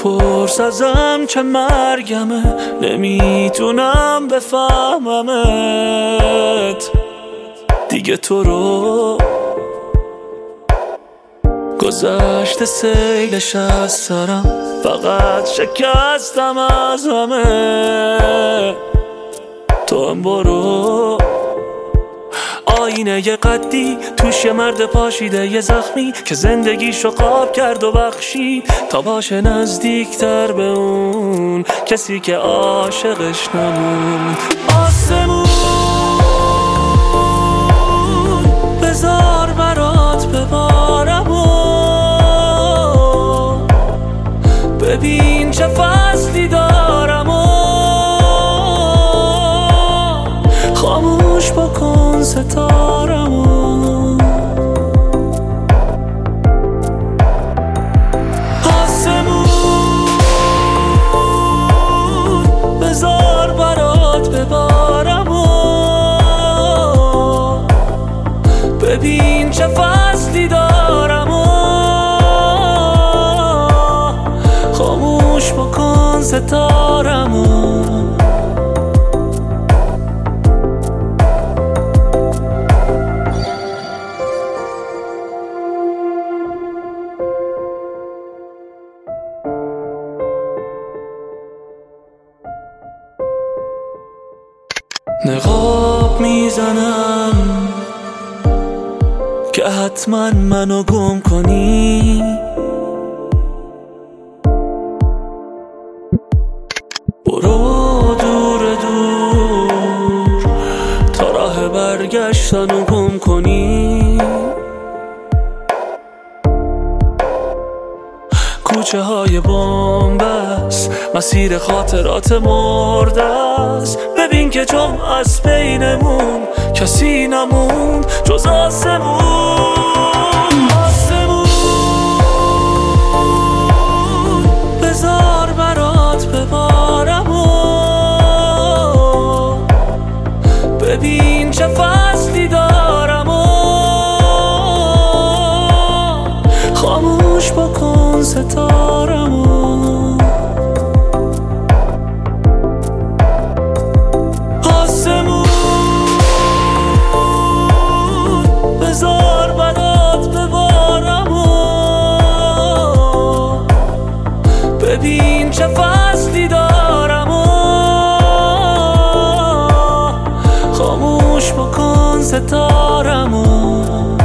بپرس ازم چه مرگمه، نمیتونم بفهممت دیگه. تو رو گذشته سیلش از سرم، فقط شکستم از همه. تو هم برو، آینه ی قدی توش یه مرد پاشیده یه زخمی که زندگیشو قاب کرد و بخشید تا باشه نزدیکتر به اون کسی که عاشقش نموند. آسمون بذار برات ببارم و ببین چه فصلی دارم و خاموش بکن ستارمو. آسمون بذار برات ببارم و ببین چه فصلی دارم و خاموش بکن ستارمو. نقاب میزنم که حتما منو گم کنی، برو دور دور تا راه برگشتنو گم کنی. کوچه های بومبست، مسیر خاطرات مرده است. ببین که جمع از بینمون کسی نموند جز آسمون. آسمون بذار برات ببارم و ببین چه فصلی دارم و خاموش بکن ستارمو. آسمون بذار برات ببارم و ببین چه فصلی دارم و خاموش بکن ستارمو.